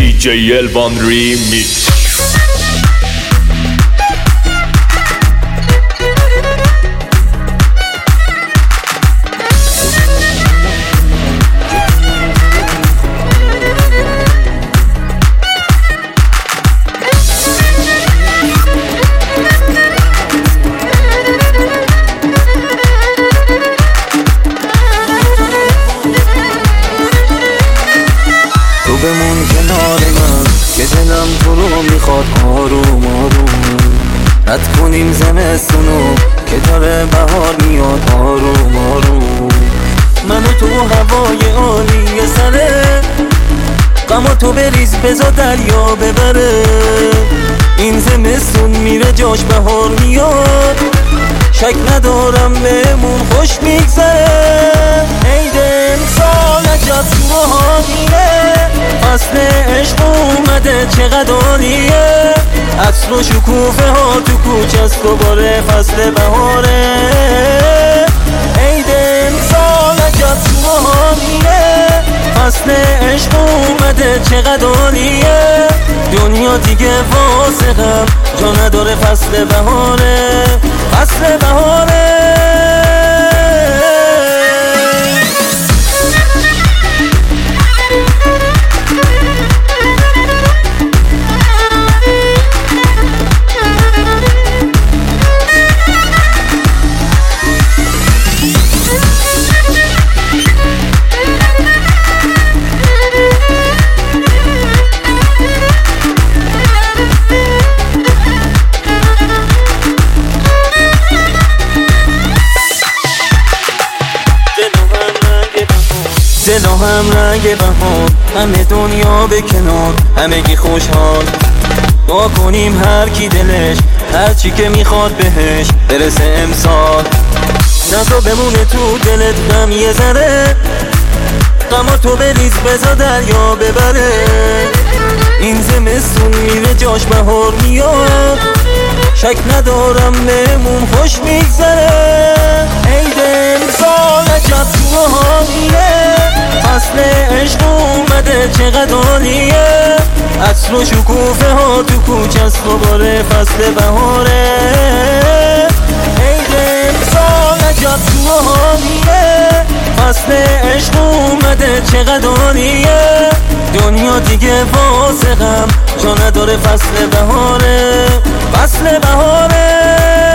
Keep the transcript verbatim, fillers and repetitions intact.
دی جی الوان ریمیکس. بمون کنار من که دلم تو رو میخواد آروم آروم. رد کنیم زمستونو که داره بهار میاد آروم آروم. من و تو هوای عالی سره غم تو بریز بزا دریا ببره. این زمستون میره جاش بهار میاد، شک ندارم بهمون خوش میگذره. عید امسال عجب تو حالیه، فصل عشق اومده چقدر عالیه. عطر و شکوفه ها تو کوچه است دوباره فصل بهاره. عید امسال عجب تو حالیه، فصل عشق اومده چقدر عالیه. دنیا دیگه واسه غم جا نداره فصل بهاره، فصل بهاره. دل و هم رنگ بهار، همه دنیا به کنار، همگی خوشحال. دعا کنیم هر کی دلش هر چی که میخواد بهش برسه امسال. نزا بمونه تو دلت غم یه ذره، غم تو بریز بزا دریا ببره. این زمستون میره جاش بهار میاد، شک ندارم بهمون خوش میگذره. عید امسال عجب تو حالیه، فصل عشق اومده چقدر عالیه. عطر و شکوفه ها تو کوچه است دوباره فصل بهاره. عید امسال عجب تو حالیه، فصل عشق اومده چقدر عالیه. دنیا دیگه واسه غم جا نداره فصل بهاره، فصل بهاره.